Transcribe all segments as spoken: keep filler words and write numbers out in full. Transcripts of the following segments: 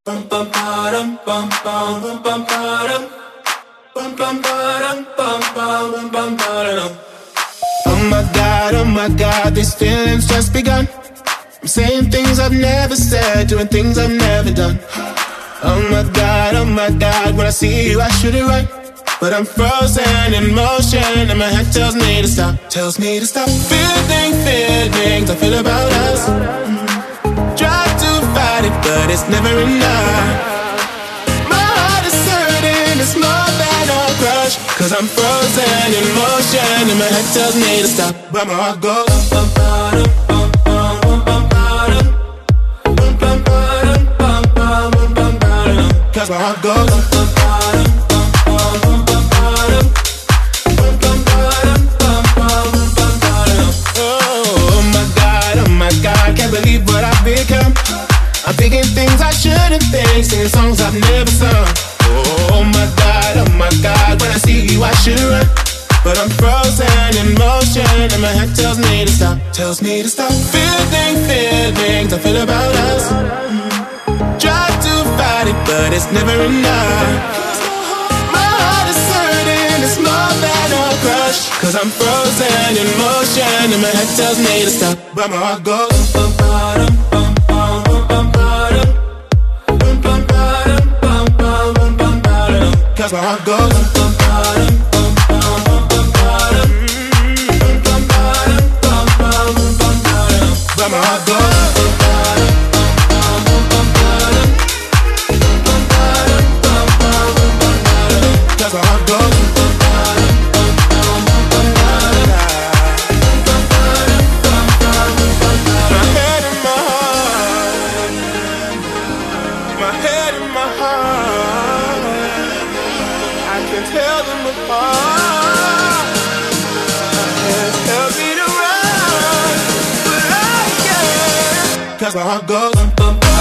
Oh my God, oh my God, these feelings just begun. I'm saying things I've never said, doing things I've never done. Oh my God, oh my God, when I see you I shoot it right, but I'm frozen in motion and my head tells me to stop, tells me to stop. Feeling feelings I feel about us. Try to fight it, but it's never enough. My heart is hurting, it's more than a crush, cause I'm frozen in motion and my head tells me to stop, but my heart goes bum, bum, bum, bum, bum, bum, bum, bum, bum, bum, bum, bum, cause my heart goes bum, bum, bum, bum, bum, oh my God, oh my God, can't believe what I've become. I'm thinking things I shouldn't think, singing songs I've never sung. Oh my God, oh my God, when I see you I should run, but I'm frozen in motion and my head tells me to stop, tells me to stop. Feeling feelings I feel about us. Try to fight it, but it's never enough. My heart is hurting, it's more than a crush, cause I'm frozen in motion and my head tells me to stop, but my heart goes bum, bum, bum, bum, bum, bum, bum, bum, bum, bum, bum, bum, cause my heart goes bum, bum, bum, bum, bum, bum, bum, bum, bum, bum, but my heart goes bum, bum, bum, bum, bum, cause my heart goes bum, bum, bum, bum, bum, my head and my heart, my head and my heart, I can tell them apart. My hands tell me to run, but I can't, cause my heart goes bum, bum, bum,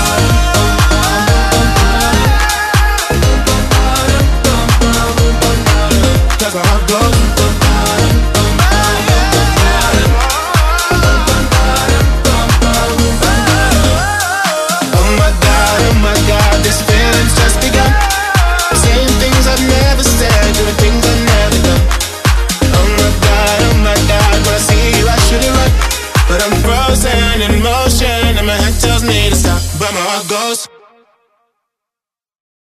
cause my heart goes